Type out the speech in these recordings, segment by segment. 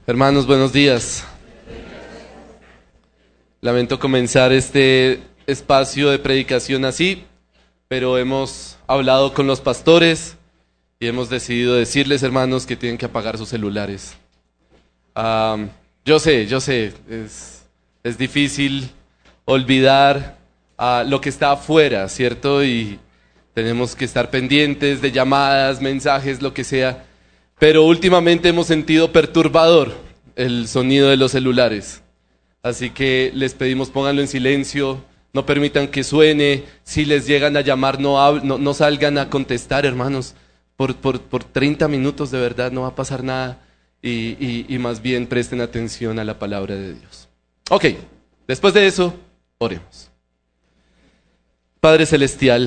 Hermanos, buenos días. Lamento comenzar este espacio de predicación así, pero hemos hablado con los pastores y hemos decidido decirles, hermanos, que tienen que apagar sus celulares. Yo sé, es difícil olvidar lo que está afuera, ¿cierto? Y tenemos que estar pendientes de llamadas, mensajes, lo que sea. Pero últimamente hemos sentido perturbador el sonido de los celulares. Así que les pedimos pónganlo en silencio, no permitan que suene. Si les llegan a llamar, no salgan a contestar, hermanos. Por 30 minutos de verdad no va a pasar nada. Y más bien presten atención a la palabra de Dios. Ok, después de eso, oremos. Padre Celestial,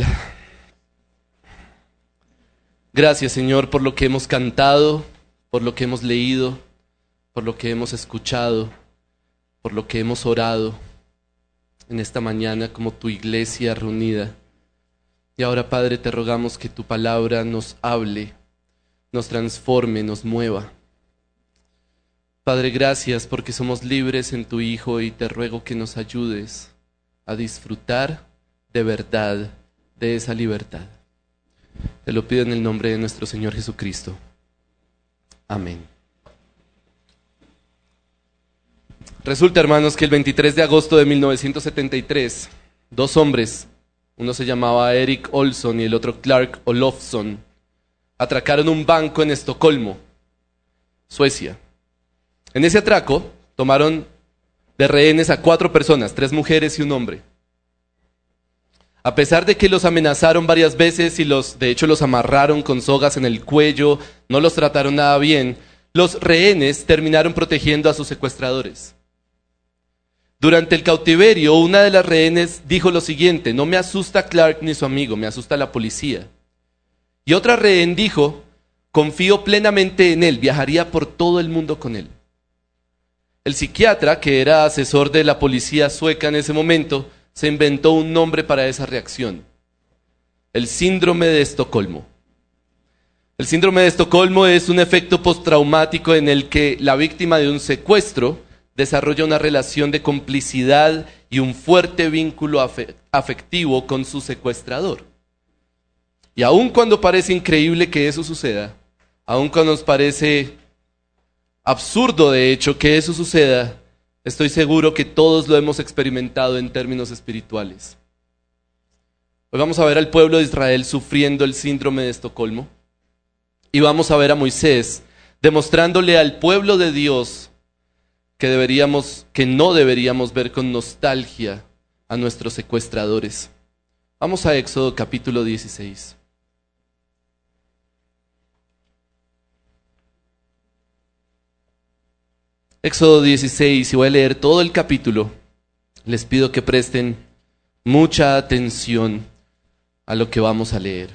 gracias, Señor, por lo que hemos cantado, por lo que hemos leído, por lo que hemos escuchado, por lo que hemos orado en esta mañana como tu iglesia reunida. Y ahora, Padre, te rogamos que tu palabra nos hable, nos transforme, nos mueva. Padre, gracias porque somos libres en tu Hijo y te ruego que nos ayudes a disfrutar de verdad de esa libertad. Te lo pido en el nombre de nuestro Señor Jesucristo. Amén. Resulta, hermanos, que el 23 de agosto de 1973, dos hombres, uno se llamaba Erik Olsson y el otro Clark Olofsson, atracaron un banco en Estocolmo, Suecia. En ese atraco tomaron de rehenes a 4 personas, 3 mujeres y un hombre. A pesar de que los amenazaron varias veces y de hecho los amarraron con sogas en el cuello, no los trataron nada bien, los rehenes terminaron protegiendo a sus secuestradores. Durante el cautiverio, una de las rehenes dijo lo siguiente: no me asusta Clark ni su amigo, me asusta la policía. Y otra rehén dijo: confío plenamente en él, viajaría por todo el mundo con él. El psiquiatra, que era asesor de la policía sueca en ese momento, se inventó un nombre para esa reacción: el síndrome de Estocolmo. El síndrome de Estocolmo es un efecto postraumático en el que la víctima de un secuestro desarrolla una relación de complicidad y un fuerte vínculo afectivo con su secuestrador. Y aun cuando parece increíble que eso suceda, aun cuando nos parece absurdo de hecho que eso suceda, estoy seguro que todos lo hemos experimentado en términos espirituales. Hoy vamos a ver al pueblo de Israel sufriendo el síndrome de Estocolmo y vamos a ver a Moisés demostrándole al pueblo de Dios que no deberíamos ver con nostalgia a nuestros secuestradores. Vamos a Éxodo capítulo 16. Éxodo 16, y voy a leer todo el capítulo. Les pido que presten mucha atención a lo que vamos a leer.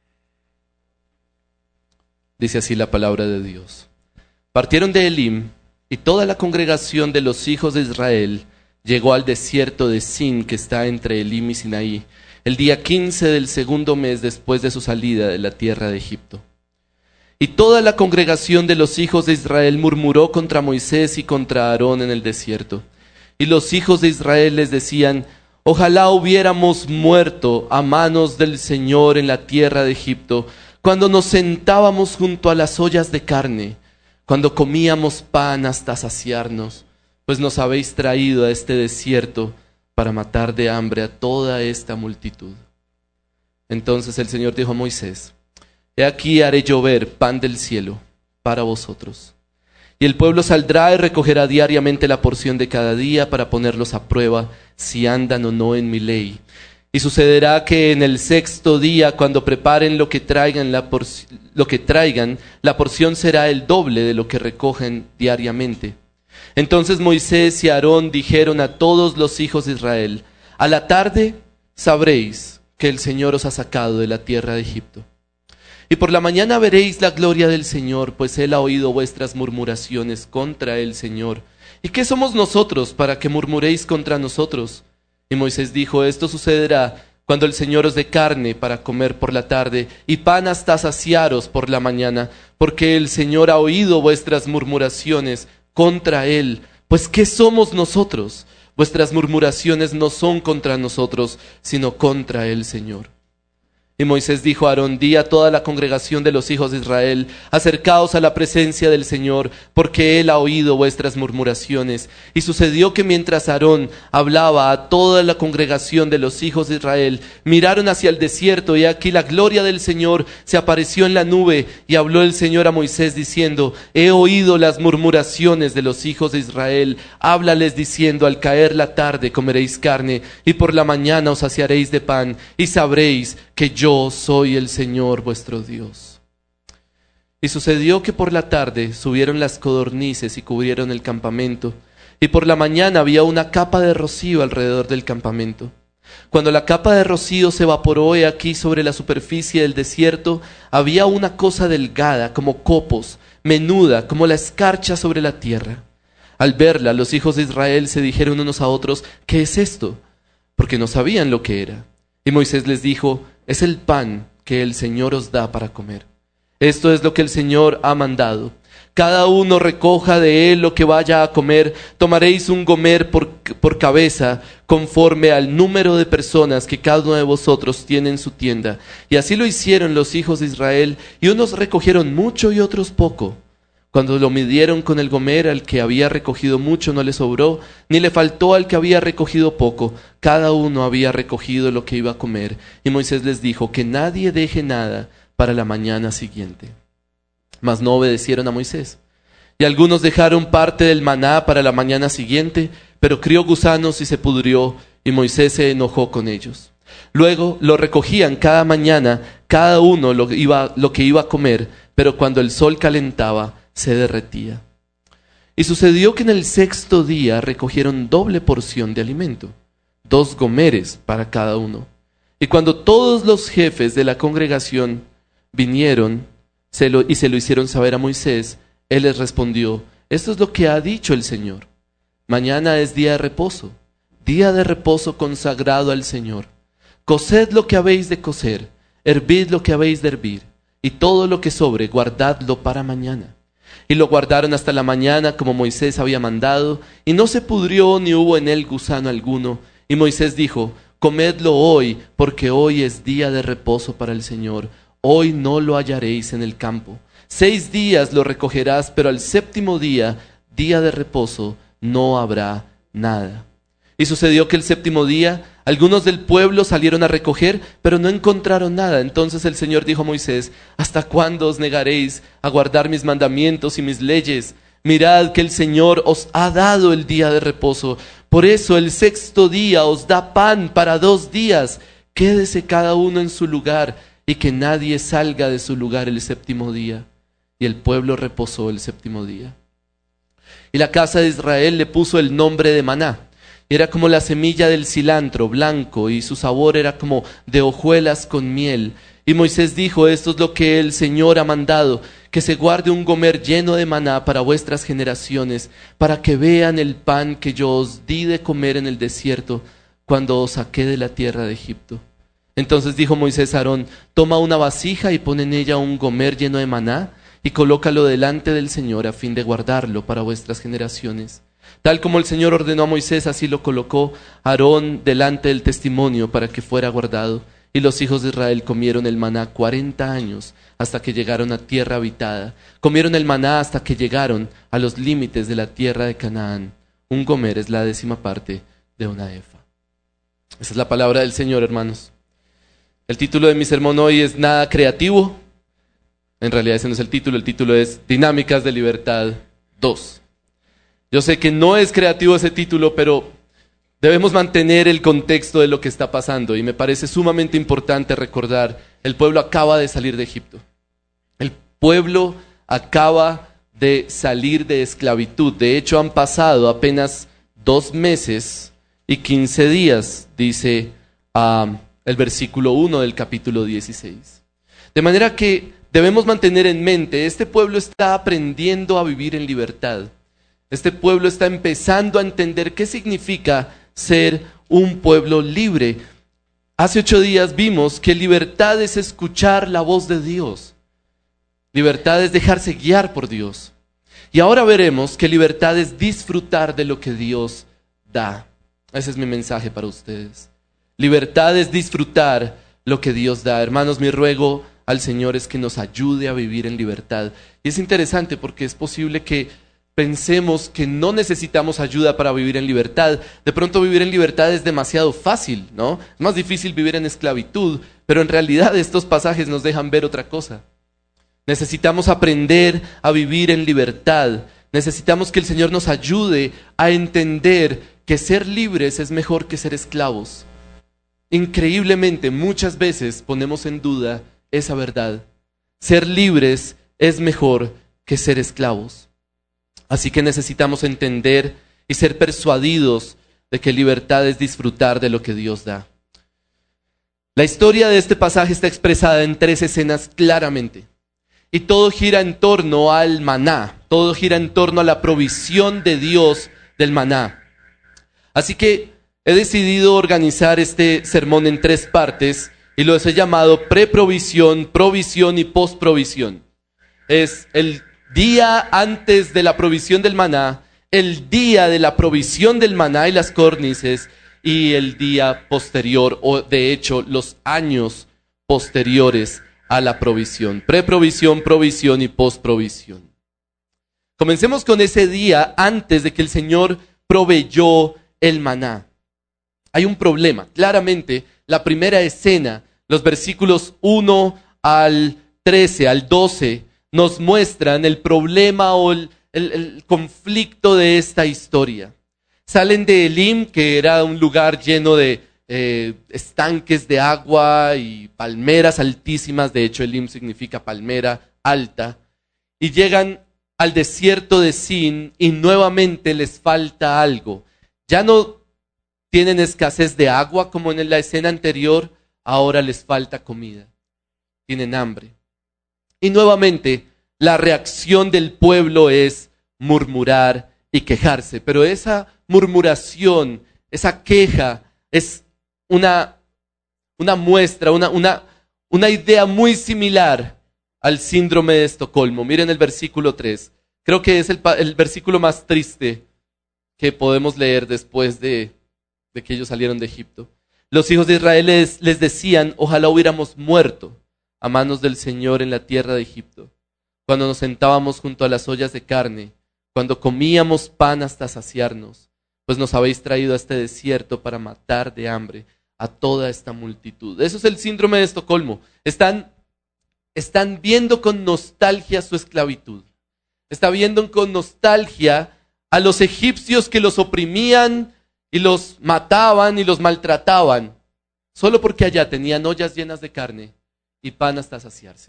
Dice así la palabra de Dios. Partieron de Elim, y toda la congregación de los hijos de Israel llegó al desierto de Sin, que está entre Elim y Sinaí, el día 15 del segundo mes después de su salida de la tierra de Egipto. Y toda la congregación de los hijos de Israel murmuró contra Moisés y contra Aarón en el desierto. Y los hijos de Israel les decían: ojalá hubiéramos muerto a manos del Señor en la tierra de Egipto, cuando nos sentábamos junto a las ollas de carne, cuando comíamos pan hasta saciarnos, pues nos habéis traído a este desierto para matar de hambre a toda esta multitud. Entonces el Señor dijo a Moisés: he aquí haré llover pan del cielo para vosotros. Y el pueblo saldrá y recogerá diariamente la porción de cada día para ponerlos a prueba si andan o no en mi ley. Y sucederá que en el 6º día, cuando preparen lo que traigan, la porción será el doble de lo que recogen diariamente. Entonces Moisés y Aarón dijeron a todos los hijos de Israel: a la tarde sabréis que el Señor os ha sacado de la tierra de Egipto. Y por la mañana veréis la gloria del Señor, pues Él ha oído vuestras murmuraciones contra el Señor. ¿Y qué somos nosotros para que murmuréis contra nosotros? Y Moisés dijo: esto sucederá cuando el Señor os dé carne para comer por la tarde y pan hasta saciaros por la mañana, porque el Señor ha oído vuestras murmuraciones contra él. Pues ¿qué somos nosotros? Vuestras murmuraciones no son contra nosotros, sino contra el Señor. Y Moisés dijo a Aarón: di a toda la congregación de los hijos de Israel: acercaos a la presencia del Señor, porque Él ha oído vuestras murmuraciones. Y sucedió que mientras Aarón hablaba a toda la congregación de los hijos de Israel, miraron hacia el desierto, y aquí la gloria del Señor se apareció en la nube, y habló el Señor a Moisés diciendo: he oído las murmuraciones de los hijos de Israel. Háblales diciendo: al caer la tarde comeréis carne, y por la mañana os saciaréis de pan, y sabréis que yo soy el Señor vuestro Dios. Y sucedió que por la tarde subieron las codornices y cubrieron el campamento, y por la mañana había una capa de rocío alrededor del campamento. Cuando la capa de rocío se evaporó, he aquí sobre la superficie del desierto había una cosa delgada como copos, menuda como la escarcha sobre la tierra. Al verla, los hijos de Israel se dijeron unos a otros: ¿qué es esto? Porque no sabían lo que era. Y Moisés les dijo: es el pan que el Señor os da para comer. Esto es lo que el Señor ha mandado. Cada uno recoja de él lo que vaya a comer. Tomaréis un gomer por cabeza, conforme al número de personas que cada uno de vosotros tiene en su tienda. Y así lo hicieron los hijos de Israel, y unos recogieron mucho y otros poco. Cuando lo midieron con el gomer, al que había recogido mucho no le sobró, ni le faltó al que había recogido poco. Cada uno había recogido lo que iba a comer. Y Moisés les dijo: que nadie deje nada para la mañana siguiente. Mas no obedecieron a Moisés. Y algunos dejaron parte del maná para la mañana siguiente, pero crió gusanos y se pudrió, y Moisés se enojó con ellos. Luego lo recogían cada mañana, cada uno lo que iba a comer, pero cuando el sol calentaba, se derretía. Y sucedió que en el sexto día recogieron doble porción de alimento, 2 gomeres para cada uno. Y cuando todos los jefes de la congregación vinieron y se lo hicieron saber a Moisés, él les respondió: esto es lo que ha dicho el Señor. Mañana es día de reposo consagrado al Señor. Coced lo que habéis de cocer, hervid lo que habéis de hervir, y todo lo que sobre guardadlo para mañana. Y lo guardaron hasta la mañana como Moisés había mandado, y no se pudrió ni hubo en él gusano alguno. Y Moisés dijo: comedlo hoy, porque hoy es día de reposo para el Señor. Hoy no lo hallaréis en el campo. 6 días lo recogerás, pero al 7º día, día de reposo, no habrá nada. Y sucedió que el 7º día, algunos del pueblo salieron a recoger, pero no encontraron nada. Entonces el Señor dijo a Moisés: ¿hasta cuándo os negaréis a guardar mis mandamientos y mis leyes? Mirad que el Señor os ha dado el día de reposo. Por eso el 6º día os da pan para 2 días. Quédese cada uno en su lugar, y que nadie salga de su lugar el 7º día. Y el pueblo reposó el 7º día. Y la casa de Israel le puso el nombre de maná. Era como la semilla del cilantro, blanco, y su sabor era como de hojuelas con miel. Y Moisés dijo: esto es lo que el Señor ha mandado, que se guarde un gomer lleno de maná para vuestras generaciones, para que vean el pan que yo os di de comer en el desierto, cuando os saqué de la tierra de Egipto. Entonces dijo Moisés a Aarón: toma una vasija y pon en ella un gomer lleno de maná, y colócalo delante del Señor a fin de guardarlo para vuestras generaciones. Tal como el Señor ordenó a Moisés, así lo colocó Aarón delante del testimonio para que fuera guardado. Y los hijos de Israel comieron el maná 40 años hasta que llegaron a tierra habitada. Comieron el maná hasta que llegaron a los límites de la tierra de Canaán. Un gomer es la 10ª parte de una efa. Esa es la palabra del Señor, hermanos. El título de mi sermón hoy es Nada Creativo. En realidad ese no es el título es Dinámicas de Libertad 2. Yo sé que no es creativo ese título, pero debemos mantener el contexto de lo que está pasando, y me parece sumamente importante recordar: el pueblo acaba de salir de Egipto. El pueblo acaba de salir de esclavitud. De hecho, han pasado apenas 2 meses y 15 días, dice el versículo 1 del capítulo 16. De manera que debemos mantener en mente: este pueblo está aprendiendo a vivir en libertad. Este pueblo está empezando a entender qué significa ser un pueblo libre. Hace 8 días vimos que libertad es escuchar la voz de Dios. Libertad es dejarse guiar por Dios. Y ahora veremos que libertad es disfrutar de lo que Dios da. Ese es mi mensaje para ustedes. Libertad es disfrutar lo que Dios da. Hermanos, mi ruego al Señor es que nos ayude a vivir en libertad. Y es interesante porque es posible que pensemos que no necesitamos ayuda para vivir en libertad. De pronto vivir en libertad es demasiado fácil, ¿no? Es más difícil vivir en esclavitud, pero en realidad estos pasajes nos dejan ver otra cosa. Necesitamos aprender a vivir en libertad. Necesitamos que el Señor nos ayude a entender que ser libres es mejor que ser esclavos. Increíblemente, muchas veces ponemos en duda esa verdad. Ser libres es mejor que ser esclavos. Así que necesitamos entender y ser persuadidos de que libertad es disfrutar de lo que Dios da. La historia de este pasaje está expresada en 3 escenas claramente. Y todo gira en torno al maná, todo gira en torno a la provisión de Dios del maná. Así que he decidido organizar este sermón en 3 partes y los he llamado preprovisión, provisión y postprovisión. Es el día antes de la provisión del maná, el día de la provisión del maná y las córnices y el día posterior, o de hecho los años posteriores a la provisión. Preprovisión, provisión y postprovisión. Comencemos con ese día antes de que el Señor proveyó el maná. Hay un problema. Claramente, la primera escena, los versículos 1 al 13, al 12, nos muestran el problema o el conflicto de esta historia. Salen de Elim, que era un lugar lleno de estanques de agua y palmeras altísimas. De hecho, Elim significa palmera alta. Y llegan al desierto de Sin y nuevamente les falta algo. Ya no tienen escasez de agua como en la escena anterior, ahora les falta comida. Tienen hambre. Y nuevamente la reacción del pueblo es murmurar y quejarse. Pero esa murmuración, esa queja es una muestra, una idea muy similar al síndrome de Estocolmo. Miren el versículo 3. Creo que es el versículo más triste que podemos leer después de que ellos salieron de Egipto. Los hijos de Israel les decían: ojalá hubiéramos muerto a manos del Señor en la tierra de Egipto, cuando nos sentábamos junto a las ollas de carne, cuando comíamos pan hasta saciarnos, pues nos habéis traído a este desierto para matar de hambre a toda esta multitud. Eso es el síndrome de Estocolmo. Están viendo con nostalgia su esclavitud. Están viendo con nostalgia a los egipcios que los oprimían y los mataban y los maltrataban, solo porque allá tenían ollas llenas de carne y pan hasta saciarse.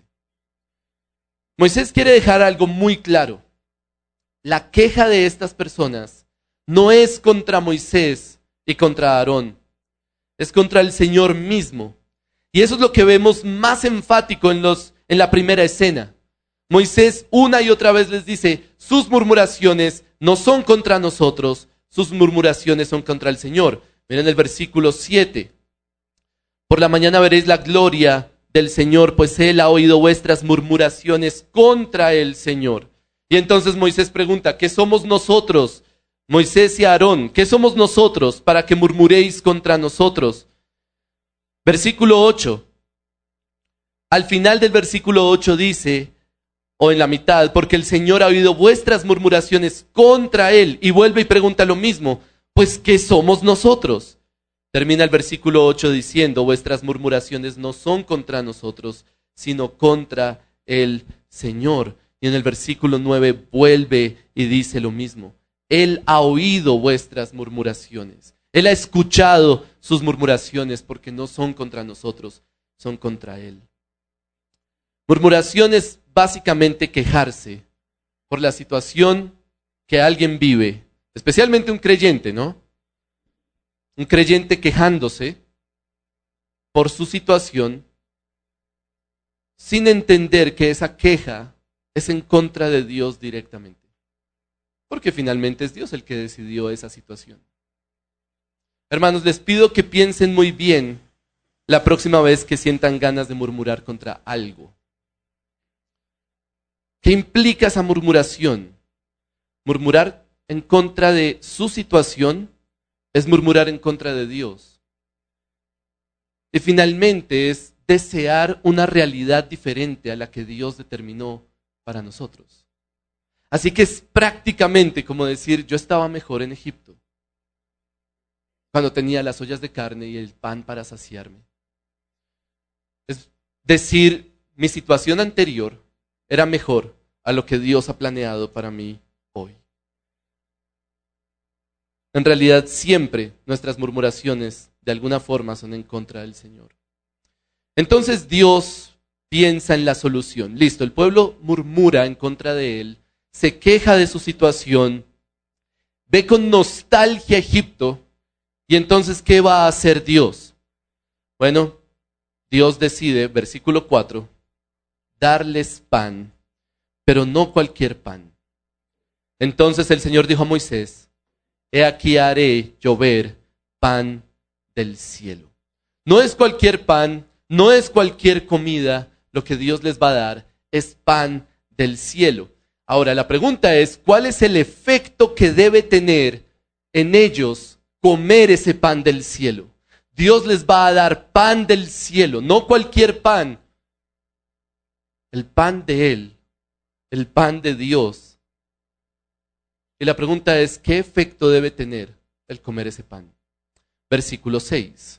Moisés quiere dejar algo muy claro. La queja de estas personas no es contra Moisés y contra Aarón, es contra el Señor mismo. Y eso es lo que vemos más enfático en la primera escena. Moisés una y otra vez les dice: sus murmuraciones no son contra nosotros, sus murmuraciones son contra el Señor. Miren el versículo 7. Por la mañana veréis la gloria del Señor, pues Él ha oído vuestras murmuraciones contra el Señor. Y entonces Moisés pregunta: ¿qué somos nosotros? Moisés y Aarón, ¿qué somos nosotros para que murmuréis contra nosotros? Versículo 8. Al final del versículo 8 dice, o en la mitad: porque el Señor ha oído vuestras murmuraciones contra Él. Y vuelve y pregunta lo mismo: pues ¿qué somos nosotros? Termina el versículo 8 diciendo: vuestras murmuraciones no son contra nosotros, sino contra el Señor. Y en el versículo 9 vuelve y dice lo mismo: Él ha oído vuestras murmuraciones. Él ha escuchado sus murmuraciones, porque no son contra nosotros, son contra Él. Murmuración es básicamente quejarse por la situación que alguien vive, especialmente un creyente, ¿no? Un creyente quejándose por su situación sin entender que esa queja es en contra de Dios directamente. Porque finalmente es Dios el que decidió esa situación. Hermanos, les pido que piensen muy bien la próxima vez que sientan ganas de murmurar contra algo. ¿Qué implica esa murmuración? Murmurar en contra de su situación es murmurar en contra de Dios. Y finalmente es desear una realidad diferente a la que Dios determinó para nosotros. Así que es prácticamente como decir, yo estaba mejor en Egipto, cuando tenía las ollas de carne y el pan para saciarme. Es decir, mi situación anterior era mejor a lo que Dios ha planeado para mí hoy. En realidad, siempre nuestras murmuraciones de alguna forma son en contra del Señor. Entonces Dios piensa en la solución. Listo, el pueblo murmura en contra de él, se queja de su situación, ve con nostalgia a Egipto, y entonces, ¿qué va a hacer Dios? Bueno, Dios decide, versículo 4, darles pan, pero no cualquier pan. Entonces el Señor dijo a Moisés, he aquí haré llover pan del cielo. No es cualquier pan, no es cualquier comida, lo que Dios les va a dar es pan del cielo. Ahora, la pregunta es, ¿cuál es el efecto que debe tener en ellos comer ese pan del cielo? Dios les va a dar pan del cielo, no cualquier pan. El pan de Él, el pan de Dios. Y la pregunta es, ¿qué efecto debe tener el comer ese pan? Versículo 6.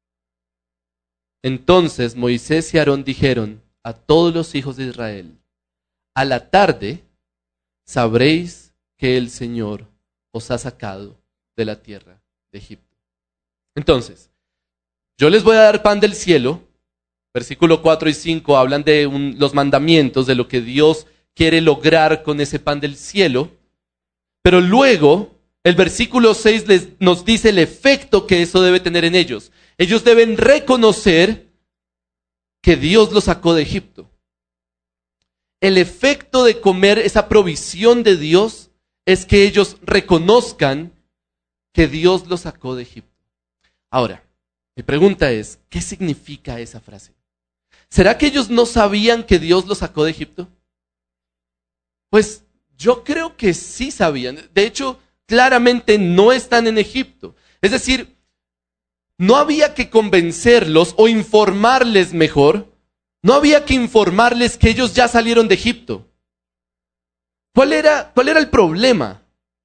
Entonces Moisés y Aarón dijeron a todos los hijos de Israel, a la tarde sabréis que el Señor os ha sacado de la tierra de Egipto. Entonces, yo les voy a dar pan del cielo. Versículo 4 y 5 hablan de los mandamientos, de lo que Dios quiere lograr con ese pan del cielo. Pero luego, el versículo 6 nos dice el efecto que eso debe tener en ellos. Ellos deben reconocer que Dios los sacó de Egipto. El efecto de comer esa provisión de Dios es que ellos reconozcan que Dios los sacó de Egipto. Ahora, mi pregunta es, ¿qué significa esa frase? ¿Será que ellos no sabían que Dios los sacó de Egipto? Pues yo creo que sí sabían. De hecho, claramente no están en Egipto. Es decir, no había que convencerlos o informarles mejor. No había que informarles que ellos ya salieron de Egipto. ¿Cuál era el problema?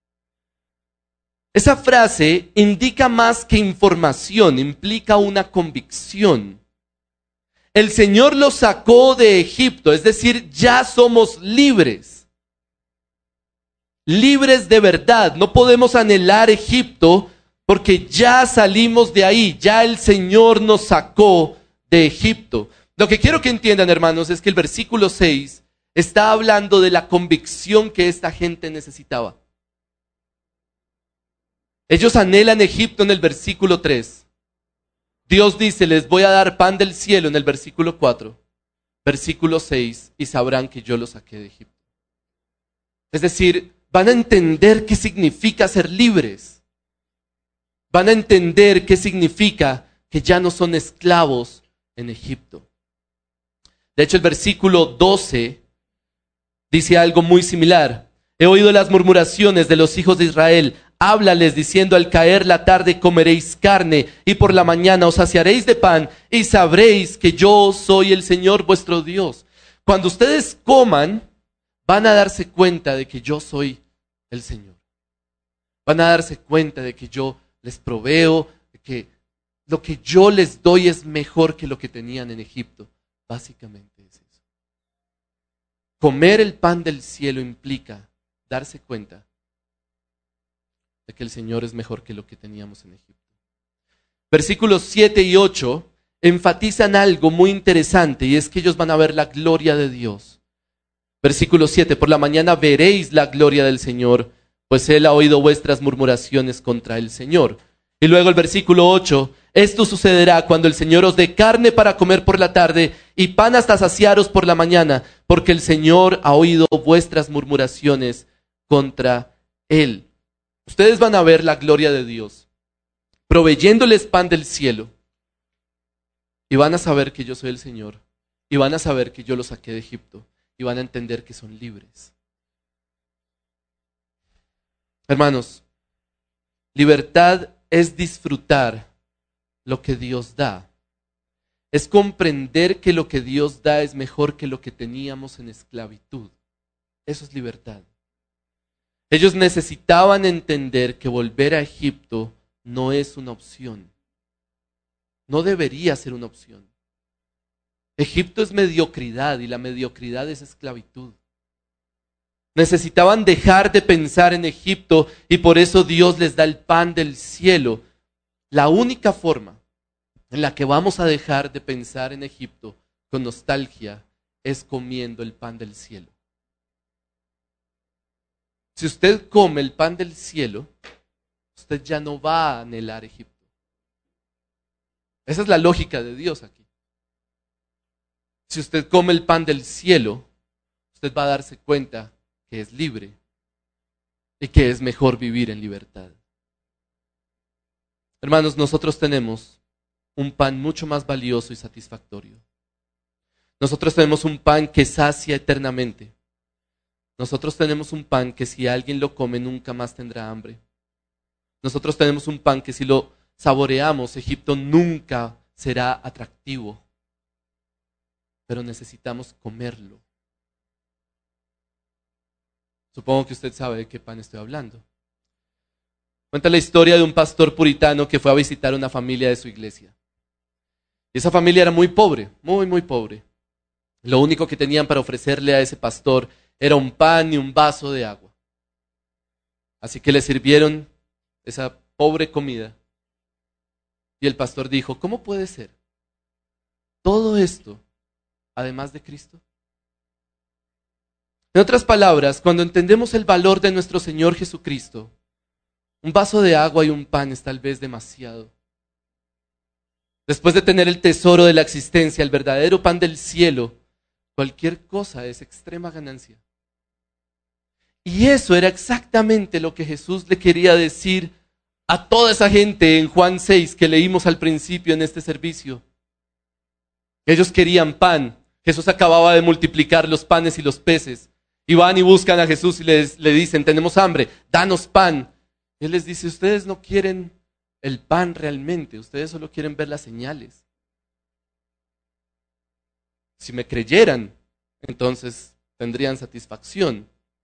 Esa frase indica más que información, implica una convicción. El Señor los sacó de Egipto, es decir, ya somos libres. Libres de verdad. No podemos anhelar Egipto porque ya salimos de ahí, ya el Señor nos sacó de Egipto. Lo que quiero que entiendan, hermanos, es que el versículo 6 está hablando de la convicción que esta gente necesitaba. Ellos anhelan Egipto en el versículo 3. Dios dice, les voy a dar pan del cielo en el versículo 4. Versículo 6, y sabrán que yo los saqué de Egipto. Es decir, van a entender qué significa ser libres. Van a entender qué significa que ya no son esclavos en Egipto. De hecho, el versículo 12 dice algo muy similar. He oído las murmuraciones de los hijos de Israel. Háblales diciendo, al caer la tarde comeréis carne y por la mañana os saciaréis de pan y sabréis que yo soy el Señor vuestro Dios. Cuando ustedes coman, van a darse cuenta de que yo soy el Señor. Van a darse cuenta de que yo les proveo, de que lo que yo les doy es mejor que lo que tenían en Egipto. Básicamente es eso. Comer el pan del cielo implica darse cuenta de que el Señor es mejor que lo que teníamos en Egipto. Versículos 7 y 8 enfatizan algo muy interesante y es que ellos van a ver la gloria de Dios. Versículo 7, por la mañana veréis la gloria del Señor, pues Él ha oído vuestras murmuraciones contra el Señor. Y luego el versículo 8, esto sucederá cuando el Señor os dé carne para comer por la tarde y pan hasta saciaros por la mañana, porque el Señor ha oído vuestras murmuraciones contra Él. Ustedes van a ver la gloria de Dios, proveyéndoles pan del cielo, y van a saber que yo soy el Señor, y van a saber que yo los saqué de Egipto, y van a entender que son libres. Hermanos, libertad es disfrutar lo que Dios da. Es comprender que lo que Dios da es mejor que lo que teníamos en esclavitud. Eso es libertad. Ellos necesitaban entender que volver a Egipto no es una opción. No debería ser una opción. Egipto es mediocridad y la mediocridad es esclavitud. Necesitaban dejar de pensar en Egipto y por eso Dios les da el pan del cielo. La única forma en la que vamos a dejar de pensar en Egipto con nostalgia es comiendo el pan del cielo. Si usted come el pan del cielo, usted ya no va a anhelar Egipto. Esa es la lógica de Dios aquí. Si usted come el pan del cielo, usted va a darse cuenta que es libre y que es mejor vivir en libertad. Hermanos, nosotros tenemos un pan mucho más valioso y satisfactorio. Nosotros tenemos un pan que sacia eternamente. Nosotros tenemos un pan que si alguien lo come nunca más tendrá hambre. Nosotros tenemos un pan que si lo saboreamos, Egipto nunca será atractivo. Pero necesitamos comerlo. Supongo que usted sabe de qué pan estoy hablando. Cuenta la historia de un pastor puritano que fue a visitar una familia de su iglesia. Y esa familia era muy pobre, muy pobre. Lo único que tenían para ofrecerle a ese pastor era un pan y un vaso de agua. Así que le sirvieron esa pobre comida. Y el pastor dijo, ¿cómo puede ser todo esto además de Cristo? En otras palabras, cuando entendemos el valor de nuestro Señor Jesucristo, un vaso de agua y un pan es tal vez demasiado. Después de tener el tesoro de la existencia, el verdadero pan del cielo, cualquier cosa es extrema ganancia. Y eso era exactamente lo que Jesús le quería decir a toda esa gente en Juan 6 que leímos al principio en este servicio. Ellos querían pan. Jesús acababa de multiplicar los panes y los peces. Y van y buscan a Jesús y le dicen, tenemos hambre, danos pan. Él les dice, ustedes no quieren el pan realmente, ustedes solo quieren ver las señales. Si me creyeran, entonces tendrían satisfacción.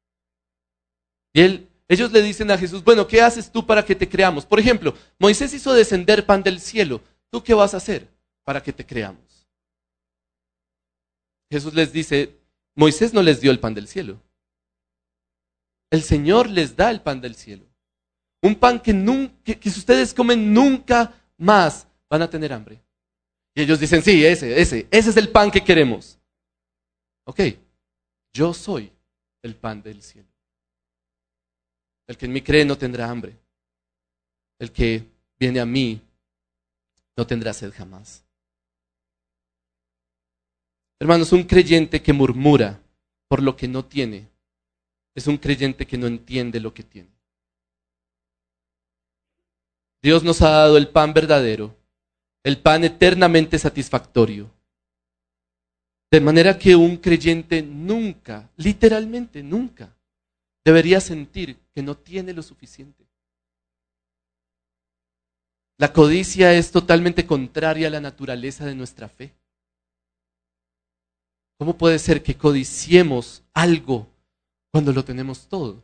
Y ellos le dicen a Jesús, bueno, ¿qué haces tú para que te creamos? Por ejemplo, Moisés hizo descender pan del cielo. ¿Tú qué vas a hacer para que te creamos? Jesús les dice, Moisés no les dio el pan del cielo. El Señor les da el pan del cielo. Un pan que si ustedes comen nunca más van a tener hambre. Y ellos dicen, sí, ese es el pan que queremos. Ok, yo soy el pan del cielo. El que en mí cree no tendrá hambre. El que viene a mí no tendrá sed jamás. Hermanos, un creyente que murmura por lo que no tiene es un creyente que no entiende lo que tiene. Dios nos ha dado el pan verdadero, el pan eternamente satisfactorio. De manera que un creyente nunca, literalmente nunca, debería sentir que no tiene lo suficiente. La codicia es totalmente contraria a la naturaleza de nuestra fe. ¿Cómo puede ser que codiciemos algo cuando lo tenemos todo?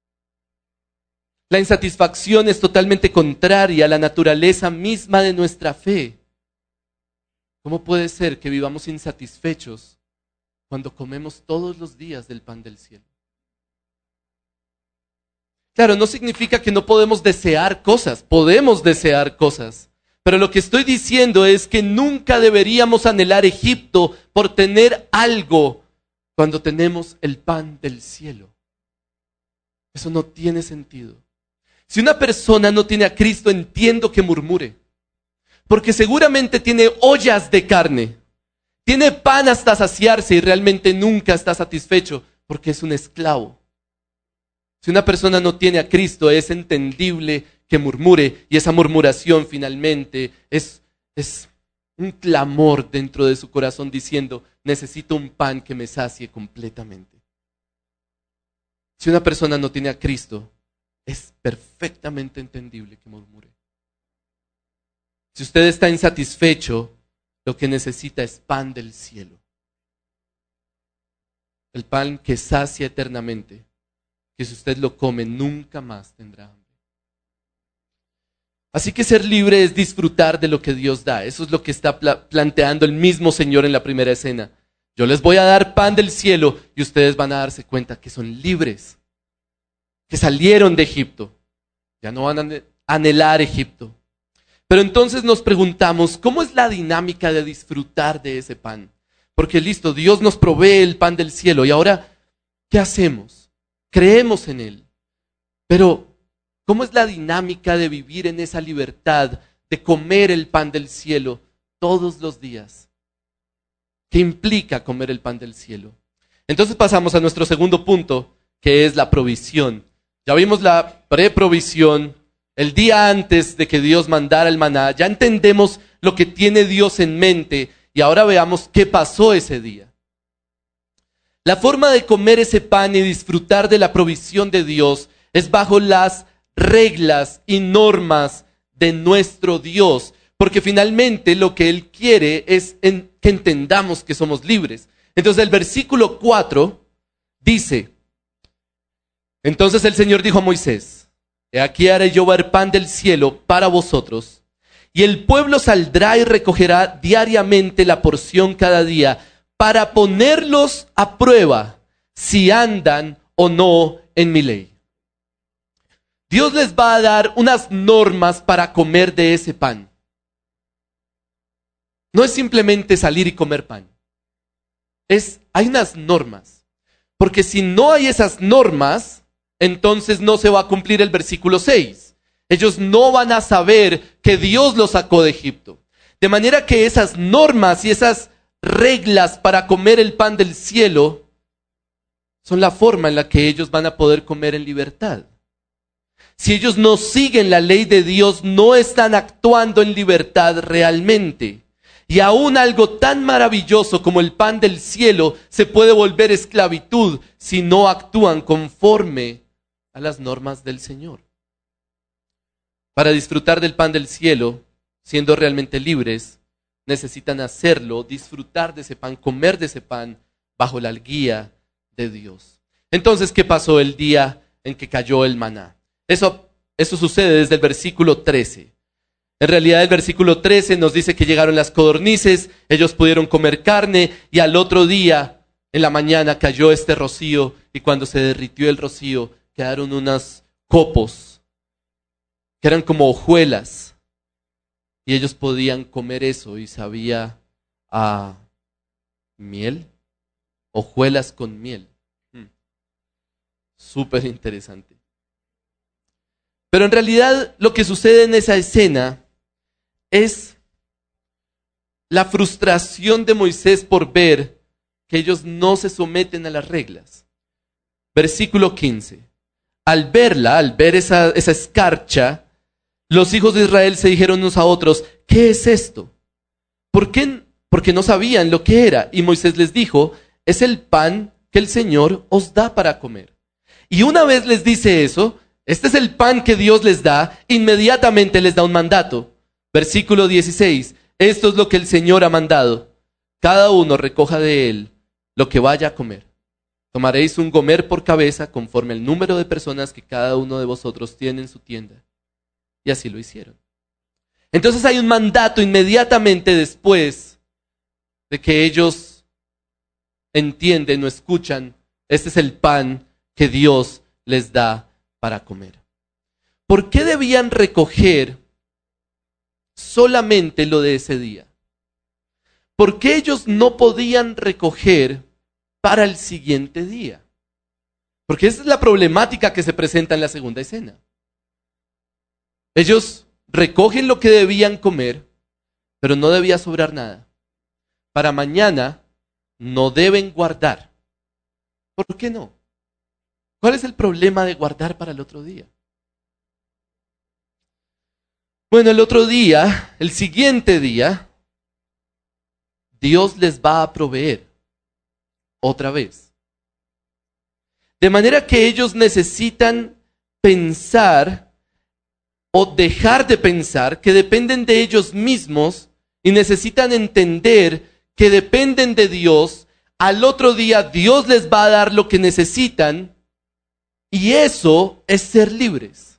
La insatisfacción es totalmente contraria a la naturaleza misma de nuestra fe. ¿Cómo puede ser que vivamos insatisfechos cuando comemos todos los días del pan del cielo? Claro, no significa que no podemos desear cosas, podemos desear cosas. Pero lo que estoy diciendo es que nunca deberíamos anhelar Egipto por tener algo cuando tenemos el pan del cielo. Eso no tiene sentido. Si una persona no tiene a Cristo, entiendo que murmure. Porque seguramente tiene ollas de carne. Tiene pan hasta saciarse y realmente nunca está satisfecho porque es un esclavo. Si una persona no tiene a Cristo, es entendible que murmure y esa murmuración finalmente es un clamor dentro de su corazón diciendo, necesito un pan que me sacie completamente. Si una persona no tiene a Cristo, es perfectamente entendible que murmure. Si usted está insatisfecho, lo que necesita es pan del cielo. El pan que sacia eternamente, que si usted lo come nunca más tendrá hambre. Así que ser libre es disfrutar de lo que Dios da. Eso es lo que está planteando el mismo Señor en la primera escena. Yo les voy a dar pan del cielo y ustedes van a darse cuenta que son libres, que salieron de Egipto. Ya no van a anhelar Egipto. Pero entonces nos preguntamos, ¿cómo es la dinámica de disfrutar de ese pan? Porque listo, Dios nos provee el pan del cielo y ahora, ¿qué hacemos? Creemos en Él. Pero, ¿cómo es la dinámica de vivir en esa libertad, de comer el pan del cielo todos los días? ¿Qué implica comer el pan del cielo? Entonces pasamos a nuestro segundo punto, que es la provisión. Ya vimos la preprovisión, el día antes de que Dios mandara el maná. Ya entendemos lo que tiene Dios en mente y ahora veamos qué pasó ese día. La forma de comer ese pan y disfrutar de la provisión de Dios es bajo las reglas y normas de nuestro Dios, porque finalmente lo que Él quiere es que entendamos que somos libres. Entonces el versículo 4 dice: entonces el Señor dijo a Moisés: he aquí haré llover pan del cielo para vosotros, y el pueblo saldrá y recogerá diariamente la porción cada día, para ponerlos a prueba si andan o no en mi ley. Dios les va a dar unas normas para comer de ese pan. No es simplemente salir y comer pan. Hay unas normas. Porque si no hay esas normas, entonces no se va a cumplir el versículo 6. Ellos no van a saber que Dios los sacó de Egipto. De manera que esas normas y esas reglas para comer el pan del cielo son la forma en la que ellos van a poder comer en libertad. Si ellos no siguen la ley de Dios, no están actuando en libertad realmente. Y aún algo tan maravilloso como el pan del cielo se puede volver esclavitud si no actúan conforme a las normas del Señor. Para disfrutar del pan del cielo, siendo realmente libres, necesitan hacerlo, disfrutar de ese pan, comer de ese pan bajo la guía de Dios. Entonces, ¿qué pasó el día en que cayó el maná? Eso sucede desde el versículo 13. En realidad el versículo 13 nos dice que llegaron las codornices, ellos pudieron comer carne y al otro día, en la mañana, cayó este rocío y cuando se derritió el rocío quedaron unos copos que eran como hojuelas y ellos podían comer eso y sabía a miel, hojuelas con miel. Súper interesante. Pero en realidad lo que sucede en esa escena es la frustración de Moisés por ver que ellos no se someten a las reglas. Versículo 15. Al ver esa escarcha, los hijos de Israel se dijeron unos a otros: ¿qué es esto? ¿Por qué? Porque no sabían lo que era. Y Moisés les dijo: es el pan que el Señor os da para comer. Y una vez les dice eso, este es el pan que Dios les da, inmediatamente les da un mandato. Versículo 16, esto es lo que el Señor ha mandado: cada uno recoja de él lo que vaya a comer. Tomaréis un gomer por cabeza conforme al número de personas que cada uno de vosotros tiene en su tienda. Y así lo hicieron. Entonces hay un mandato inmediatamente después de que ellos entienden o escuchan: este es el pan que Dios les da para comer. ¿Por qué debían recoger solamente lo de ese día? ¿Por qué ellos no podían recoger para el siguiente día? Porque esa es la problemática que se presenta en la segunda escena. Ellos recogen lo que debían comer, pero no debía sobrar nada. Para mañana no deben guardar. ¿Por qué no? ¿Cuál es el problema de guardar para el otro día? Bueno, el otro día, el siguiente día, Dios les va a proveer otra vez. De manera que ellos necesitan pensar o dejar de pensar que dependen de ellos mismos y necesitan entender que dependen de Dios. Al otro día Dios les va a dar lo que necesitan y eso es ser libres.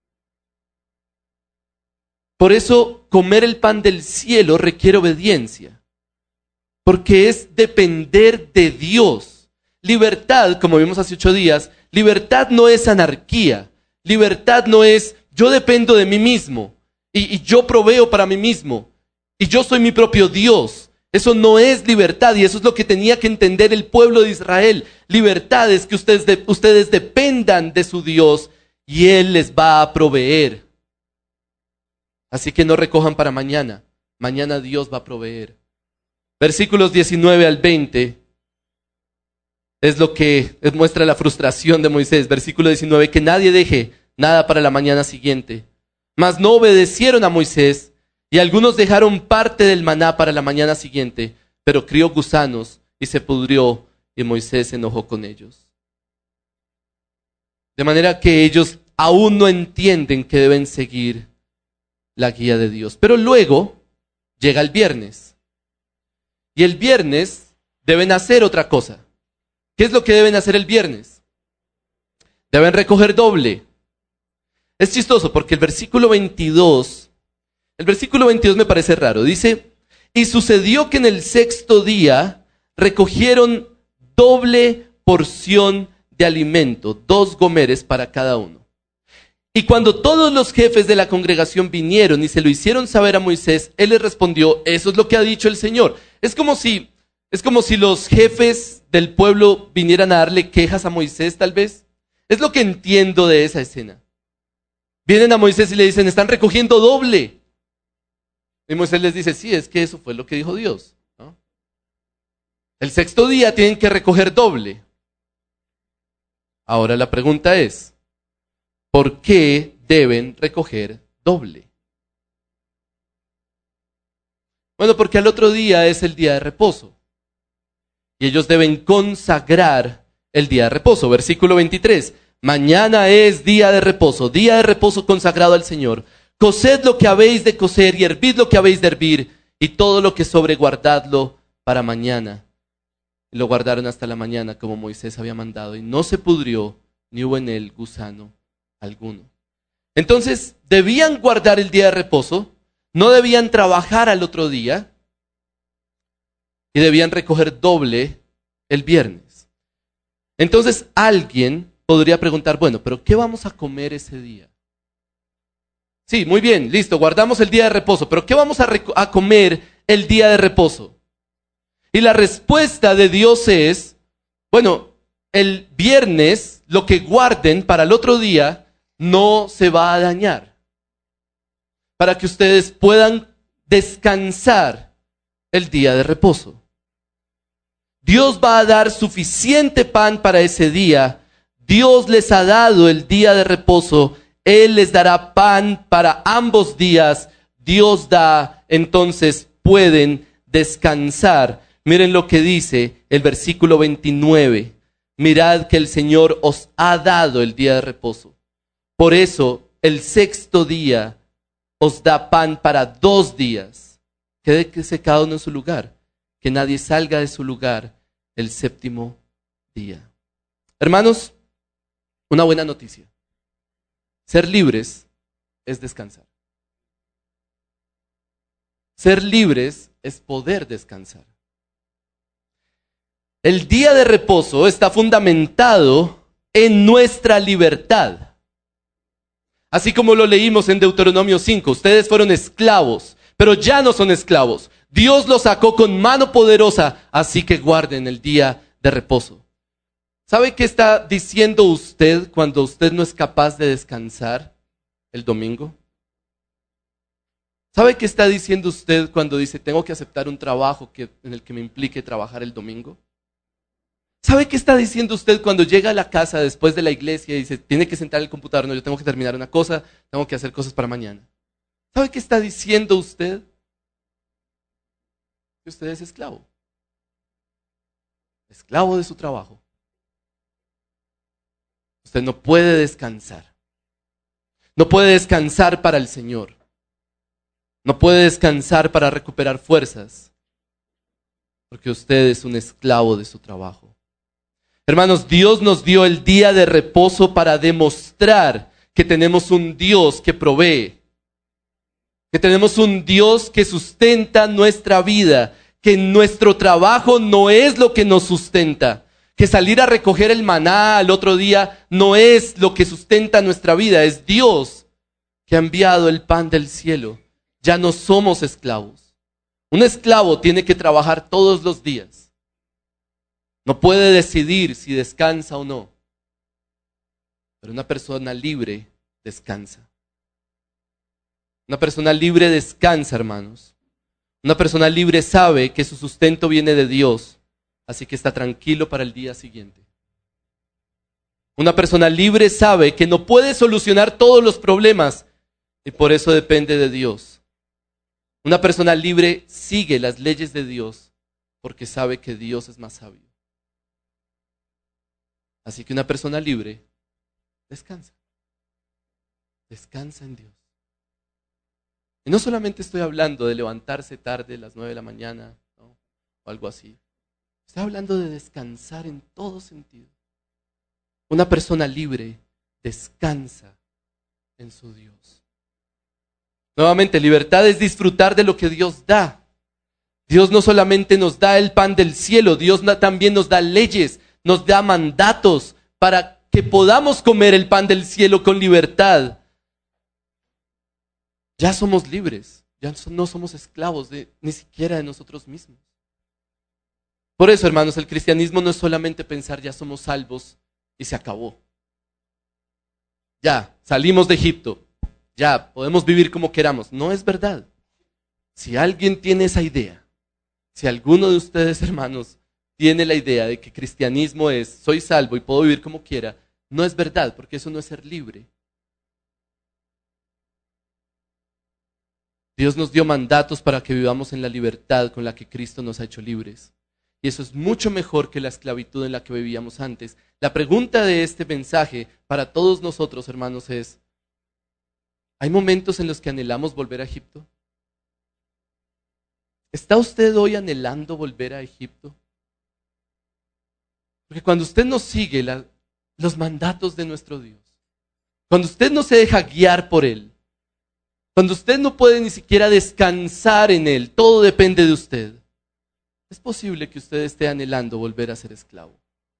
Por eso comer el pan del cielo requiere obediencia, porque es depender de Dios. Libertad, como vimos hace 8 días, libertad no es anarquía, libertad no es yo dependo de mí mismo y yo proveo para mí mismo y yo soy mi propio Dios. Eso no es libertad y eso es lo que tenía que entender el pueblo de Israel. Libertad es que ustedes dependan de su Dios y Él les va a proveer. Así que no recojan para mañana. Mañana Dios va a proveer. Versículos 19 al 20 es lo que muestra la frustración de Moisés. Versículo 19, que nadie deje nada para la mañana siguiente. Mas no obedecieron a Moisés, y algunos dejaron parte del maná para la mañana siguiente, pero crió gusanos y se pudrió, y Moisés se enojó con ellos. De manera que ellos aún no entienden que deben seguir la guía de Dios. Pero luego llega el viernes. Y el viernes deben hacer otra cosa. ¿Qué es lo que deben hacer el viernes? Deben recoger doble. Es chistoso porque el versículo 22 me parece raro. Dice, y sucedió que en el 6º día recogieron doble porción de alimento, 2 gomeres para cada uno. Y cuando todos los jefes de la congregación vinieron y se lo hicieron saber a Moisés, él les respondió, eso es lo que ha dicho el Señor. Es como si los jefes del pueblo vinieran a darle quejas a Moisés, tal vez. Es lo que entiendo de esa escena. Vienen a Moisés y le dicen, están recogiendo doble. Y Moisés les dice, sí, es que eso fue lo que dijo Dios, ¿no? El 6º día tienen que recoger doble. Ahora la pregunta es, ¿por qué deben recoger doble? Bueno, porque al otro día es el día de reposo. Y ellos deben consagrar el día de reposo. Versículo 23. Mañana es día de reposo consagrado al Señor. Coced lo que habéis de cocer y hervid lo que habéis de hervir, y todo lo que sobre guardadlo para mañana. Y lo guardaron hasta la mañana como Moisés había mandado, y no se pudrió, ni hubo en él gusano alguno. Entonces, debían guardar el día de reposo, no debían trabajar al otro día, y debían recoger doble el viernes. Entonces, alguien podría preguntar, bueno, pero ¿qué vamos a comer ese día? Sí, muy bien, listo, guardamos el día de reposo, pero ¿qué vamos a comer el día de reposo? Y la respuesta de Dios es, bueno, el viernes lo que guarden para el otro día no se va a dañar, para que ustedes puedan descansar el día de reposo. Dios va a dar suficiente pan para ese día. Dios les ha dado el día de reposo. Él les dará pan para ambos días. Dios da, entonces pueden descansar. Miren lo que dice el versículo 29. Mirad que el Señor os ha dado el día de reposo. Por eso el 6º día os da pan para 2 días. Quédese cada uno en su lugar. Que nadie salga de su lugar el 7º día. Hermanos, una buena noticia. Ser libres es descansar. Ser libres es poder descansar. El día de reposo está fundamentado en nuestra libertad. Así como lo leímos en Deuteronomio 5, ustedes fueron esclavos, pero ya no son esclavos. Dios los sacó con mano poderosa, así que guarden el día de reposo. ¿Sabe qué está diciendo usted cuando usted no es capaz de descansar el domingo? ¿Sabe qué está diciendo usted cuando dice, tengo que aceptar un trabajo en el que me implique trabajar el domingo? ¿Sabe qué está diciendo usted cuando llega a la casa después de la iglesia y dice, tiene que sentar el computador? No, yo tengo que terminar una cosa, tengo que hacer cosas para mañana. ¿Sabe qué está diciendo usted? Que usted es esclavo. Esclavo de su trabajo. Usted no puede descansar. No puede descansar para el Señor. No puede descansar para recuperar fuerzas, porque usted es un esclavo de su trabajo. Hermanos, Dios nos dio el día de reposo para demostrar que tenemos un Dios que provee, que tenemos un Dios que sustenta nuestra vida, que nuestro trabajo no es lo que nos sustenta, que salir a recoger el maná al otro día no es lo que sustenta nuestra vida, es Dios que ha enviado el pan del cielo. Ya no somos esclavos. Un esclavo tiene que trabajar todos los días. No puede decidir si descansa o no. Pero una persona libre descansa. Una persona libre descansa, hermanos. Una persona libre sabe que su sustento viene de Dios, así que está tranquilo para el día siguiente. Una persona libre sabe que no puede solucionar todos los problemas y por eso depende de Dios. Una persona libre sigue las leyes de Dios porque sabe que Dios es más sabio. Así que una persona libre descansa. Descansa en Dios. Y no solamente estoy hablando de levantarse tarde a las 9 de la mañana, ¿no? O algo así. Estoy hablando de descansar en todo sentido. Una persona libre descansa en su Dios. Nuevamente, libertad es disfrutar de lo que Dios da. Dios no solamente nos da el pan del cielo, Dios también nos da leyes, nos da mandatos para que podamos comer el pan del cielo con libertad. Ya somos libres, ya no somos esclavos ni siquiera de nosotros mismos. Por eso, hermanos, el cristianismo no es solamente pensar ya somos salvos y se acabó. Ya, salimos de Egipto, ya podemos vivir como queramos. No es verdad. Si alguien tiene esa idea, si alguno de ustedes, hermanos, tiene la idea de que cristianismo es soy salvo y puedo vivir como quiera, no es verdad, porque eso no es ser libre. Dios nos dio mandatos para que vivamos en la libertad con la que Cristo nos ha hecho libres. Y eso es mucho mejor que la esclavitud en la que vivíamos antes. La pregunta de este mensaje para todos nosotros, hermanos, es: ¿hay momentos en los que anhelamos volver a Egipto? ¿Está usted hoy anhelando volver a Egipto? Porque cuando usted no sigue los mandatos de nuestro Dios, cuando usted no se deja guiar por Él, cuando usted no puede ni siquiera descansar en Él, todo depende de usted, es posible que usted esté anhelando volver a ser esclavo.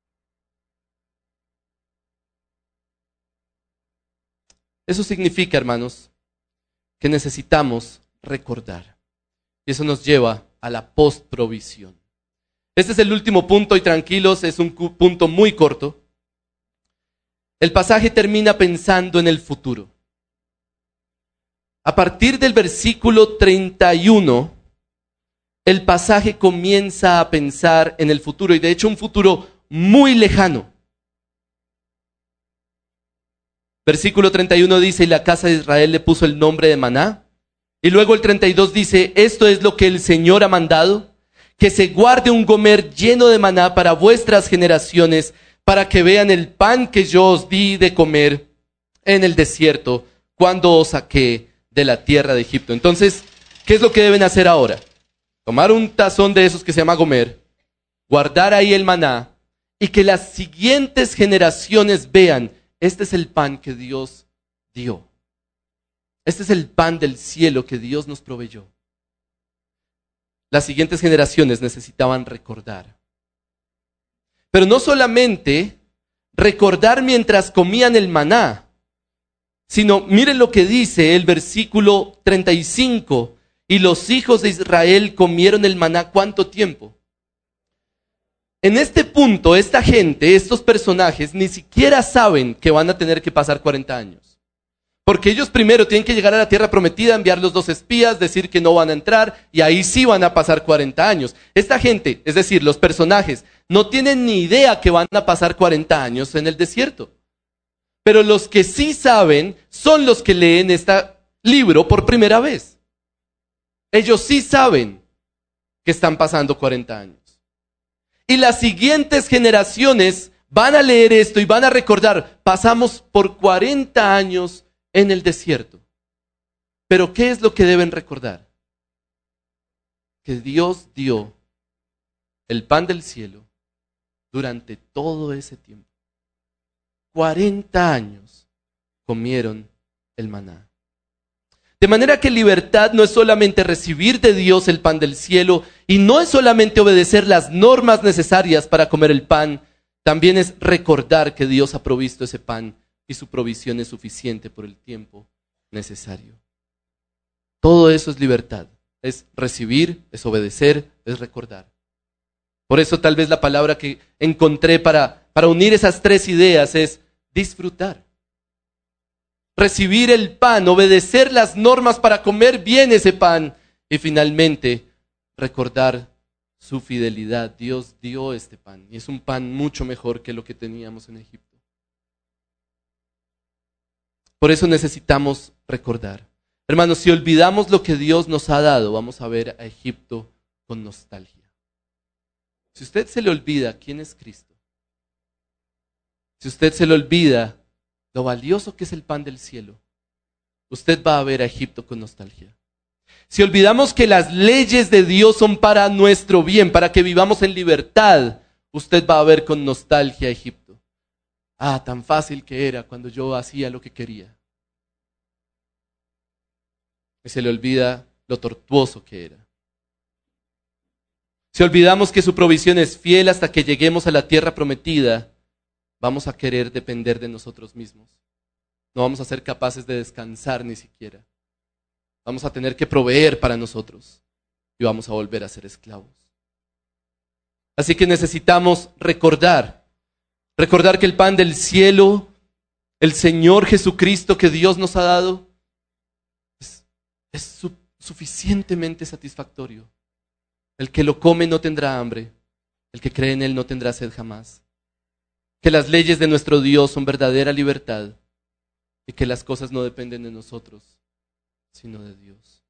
Eso significa, hermanos, que necesitamos recordar. Y eso nos lleva a la postprovisión. Este es el último punto y tranquilos, es un punto muy corto. El pasaje termina pensando en el futuro. A partir del versículo 31, el pasaje comienza a pensar en el futuro, y de hecho un futuro muy lejano. Versículo 31 dice: y la casa de Israel le puso el nombre de Maná. Y luego el 32 dice: esto es lo que el Señor ha mandado, que se guarde un gomer lleno de maná para vuestras generaciones, para que vean el pan que yo os di de comer en el desierto, cuando os saqué de la tierra de Egipto. Entonces, ¿qué es lo que deben hacer ahora? Tomar un tazón de esos que se llama gomer, guardar ahí el maná, y que las siguientes generaciones vean: este es el pan que Dios dio. Este es el pan del cielo que Dios nos proveyó. Las siguientes generaciones necesitaban recordar. Pero no solamente recordar mientras comían el maná, sino miren lo que dice el versículo 35. Y los hijos de Israel comieron el maná, ¿cuánto tiempo? En este punto, esta gente, estos personajes, ni siquiera saben que van a tener que pasar 40 años. Porque ellos primero tienen que llegar a la tierra prometida, enviar los 2 espías, decir que no van a entrar, y ahí sí van a pasar 40 años. Esta gente, es decir, los personajes, no tienen ni idea que van a pasar 40 años en el desierto. Pero los que sí saben son los que leen este libro por primera vez. Ellos sí saben que están pasando 40 años. Y las siguientes generaciones van a leer esto y van a recordar: pasamos por 40 años en el desierto. Pero ¿qué es lo que deben recordar? Que Dios dio el pan del cielo durante todo ese tiempo. 40 años comieron el maná. De manera que libertad no es solamente recibir de Dios el pan del cielo y no es solamente obedecer las normas necesarias para comer el pan, también es recordar que Dios ha provisto ese pan y su provisión es suficiente por el tiempo necesario. Todo eso es libertad, es recibir, es obedecer, es recordar. Por eso tal vez la palabra que encontré para unir esas tres ideas es disfrutar. Recibir el pan, obedecer las normas para comer bien ese pan y finalmente recordar su fidelidad. Dios dio este pan y es un pan mucho mejor que lo que teníamos en Egipto. Por eso necesitamos recordar. Hermanos, si olvidamos lo que Dios nos ha dado, vamos a ver a Egipto con nostalgia. Si usted se le olvida quién es Cristo, si usted se le olvida lo valioso que es el pan del cielo, usted va a ver a Egipto con nostalgia. Si olvidamos que las leyes de Dios son para nuestro bien, para que vivamos en libertad, usted va a ver con nostalgia a Egipto. Ah, tan fácil que era cuando yo hacía lo que quería. Y se le olvida lo tortuoso que era. Si olvidamos que su provisión es fiel hasta que lleguemos a la tierra prometida, vamos a querer depender de nosotros mismos. No vamos a ser capaces de descansar ni siquiera. Vamos a tener que proveer para nosotros y vamos a volver a ser esclavos. Así que necesitamos recordar que el pan del cielo, el Señor Jesucristo que Dios nos ha dado, es suficientemente satisfactorio. El que lo come no tendrá hambre, el que cree en Él no tendrá sed jamás. Que las leyes de nuestro Dios son verdadera libertad y que las cosas no dependen de nosotros, sino de Dios.